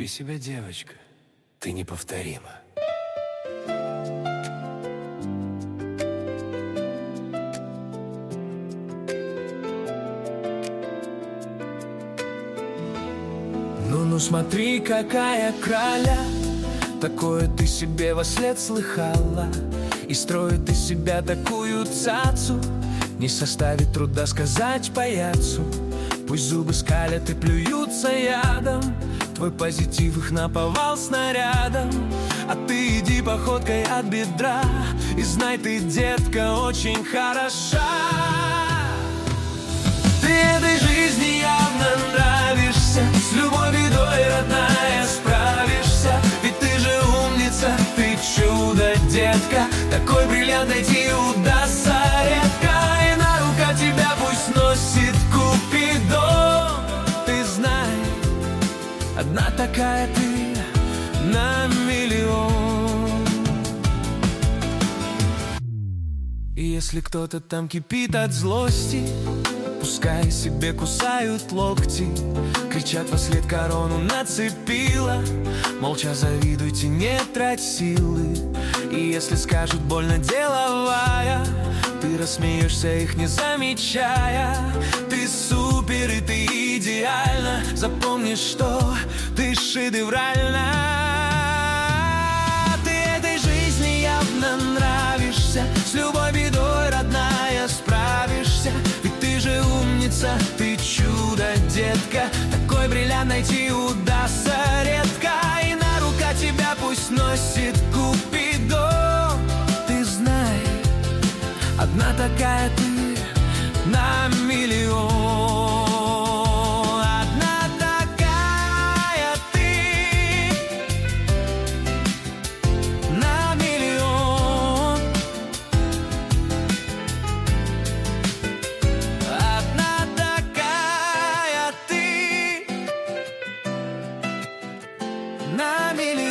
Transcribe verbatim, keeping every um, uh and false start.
Люби себя, девочка, ты неповторима. Ну-ну смотри, какая краля, такое ты себе вослед слыхала. И строит из себя такую цацу, не составит труда сказать паяцу. Пусть зубы скалят и плюются ядом, твой позитив их наповал снарядом. А ты иди походкой от бедра, и знай, ты, детка, очень хороша. Ты этой жизни явно нравишься, с любой бедой, родная, справишься. Ведь ты же умница, ты чудо, детка, такой бриллиант найти удастся редко. И на руках тебя пусть носит Купидон. Ты знай, одна такая ты на миллион. И если кто-то там кипит от злости, пускай себе кусают локти, кричат вослед корону нацепила. Молча завидуйте, не трать силы. И если скажут больно деловая, ты рассмеешься, их не замечая. Ты супер и ты идеальна, запомни, что ты шедевральна. Ты этой жизни явно нравишься, с любой бедой, родная, справишься. Ведь ты же умница, ты чудо, детка, такой бриллиант найти удастся редко. И на руках тебя пусть носит Купидон. Ты знай, одна такая ты на миллион. Одна такая ты на миллион. Одна такая ты на миллион.